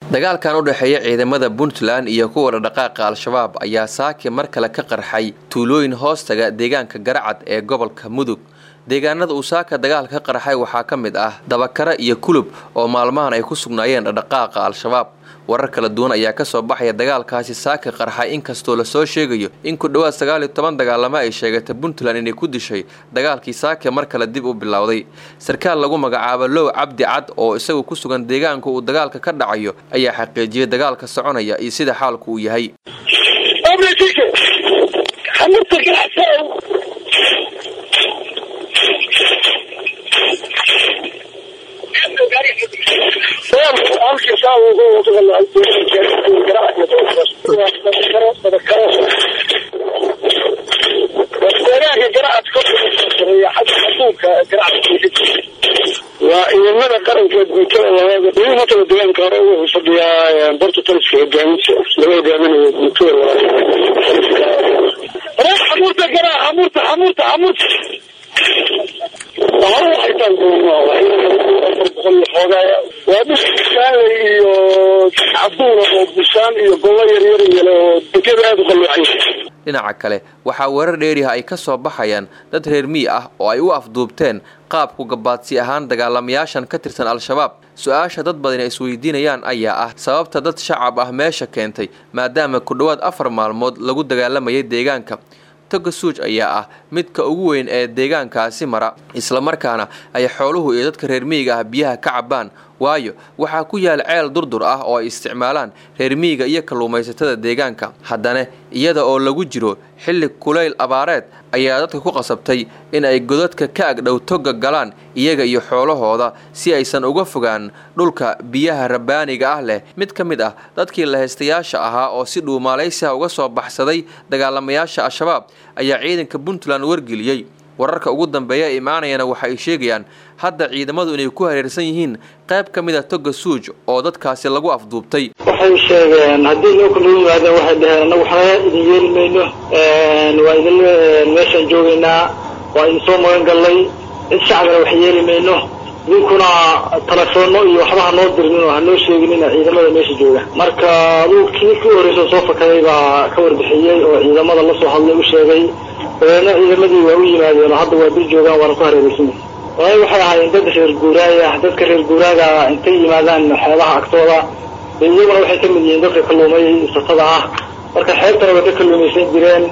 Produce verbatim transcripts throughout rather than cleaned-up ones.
dagaalkan u dhaxeeya ciidamada Puntland iyo kuwa dhaqaaqa Al-Shabaab ayaa saaki mar kale ka qarxay tuulooyin hoostaga deegaanka Garacad ee gobolka Mudug. deegaanada uu saaka dagaalka ka qarxay waxaa ka mid ah Dabakara iyo Kulub oo maalmahan ay ku sugnaayeen dhaqaaqa Al-Shabaab. warar kala duwan ayaa ka soo baxaya dagaalkaasi saaka qarxay inkastoo la soo sheegayo in ku dhawaad sagaal iyo toban dagaalamo ay sheegatay Puntland inay ku dishay dagaalkii saaka mar kale dib u bilowday. sarkaal lagu magacaabo Low Cabdi Cad oo isagu ku sugan deegaanka uu dagaalka ka dhacayo ayaa xaqiijiyay dagaalka soconaya iyo sida xaalku uu yahay. وإنما قرن كبيرة وهذا بيوم مثل الدوام كارو وصديا برضو تلسك الجامس لو جامن ومطور راح حمورت جرا حمورت حمورت حمورت وهو حيتان كل حاجة ومش كان يعبدون وبسان يقولوا يرير يلو بكذا يدخلوا عيش. dhinaca kale waxa warar dheeriha ay ka soo baxayaan dad reer miyi ah oo ay u afduubteen qaabku gabaadsi ahaan dagaalamayaashan ka tirsan Al-Shabaab. su'aasha dad badan ay isweydiinayaan ayaa ah sababta dad shacab ah meesha keentay maadaama ku dhawaad afar maalmood lagu dagaalamayay deegaanka. Toga Suuj ayaa ah midka ugu weyn ee deegaankaasi mara isla markaana ay xooluhu iyo dadka reer miyiga ah biyaha ka cabaan waayo waxa ku yaal ceel durdur ah oo ay isticmaalaan reer miyiga iyo kalluumaysatada deegaanka. haddana iyada oo lagu jiro xilli kuleyl abaareed ayaa dadka ku qasabtay in ay godadka ka agdhow toga galaan iyaga iyo xoolahooda si aysan uga fogaan dhulka biyaha rabbaaniga ah leh. mid ka mid ah dadkii la haystayaasha ahaa oo si dhuumaalaysiga uga soo baxsaday dagaalamayaasha Al-Shabaab ayaa ciidanka Puntland wargeliyay. wararka ugu dambeeya ee imaanayana waxa ay sheegayaan hadda ciidamadu inay ku hareersan yihiin qayb ka mid ah Toga Suuj oo dadkaasi lagu afduubtay. waxay sheegeen haddii loo kala yimaado waxay dhaheen anagu waxaa idin yeelmayno een waa idin meeshan joogaynaa waa idin soo magan galay in shacabna wax yeelmayno ninkuna telefoonno iyo waxba noo dirmin oo hanoo sheegin in ciidamada meesha jooga. marka dhulkii ku horeeyay soo fakaday baa ka warbixiyay oo ciidamada la soo hadlay u sheegay weena ciidamadii waa u yimaadeen hadda waa dil joogaan waana ku hareeraysan. way waxay ahaayeen dad reer guuraaya dadka reer guuraaga intay yimaadaan xeebaha agtooda iyaguna waxay ka mid yihiin dadka kalluumaysatada ah. marka xeebtana way ka kalluumaysan jireen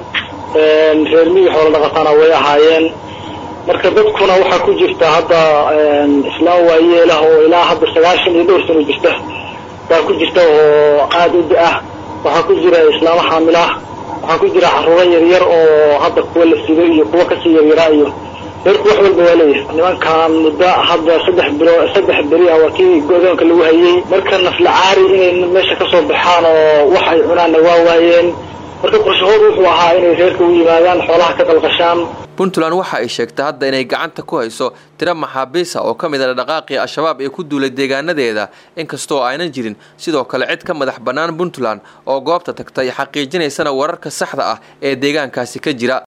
een reer miyi xoolo dhaqataan way ahaayeen. marka dadkuna waxa ku jirta hadda islaam waayeelaha oo ilaa hadda sagaashan iyo dhowr sano jirta baa ku jirta oo aad u ah. waxa ku jira islaam xaamilah waxa ku jira carruur yar yar oo hadda kuwa la sido iyo kuwa ka sii yar iyo dadku wax walba waa leeyahay. nimankan muddo hadda saddex bilo saddex beri ah wakii go'doonka lagu hayay marka nafla caari inay meesha ka soo baxaan oo wax ay cunaan waa waayeen. marka qorshahoodu wuxuu ahaa inay reerka u yimaadaan xoolaha ka dalqashaan. Puntland waxa ay sheegtay hadda inay gacanta ku hayso tiro maxaabiis ah oo ka mid ah dhaqaaqii Al-Shabaab ee ku duulay deegaanadeeda inkastoo aynan jirin sidoo kale cid ka madax banaan Puntland oo goobta tagtay xaqiijinaysana wararka saxda ah ee deegaankaasi ka jira.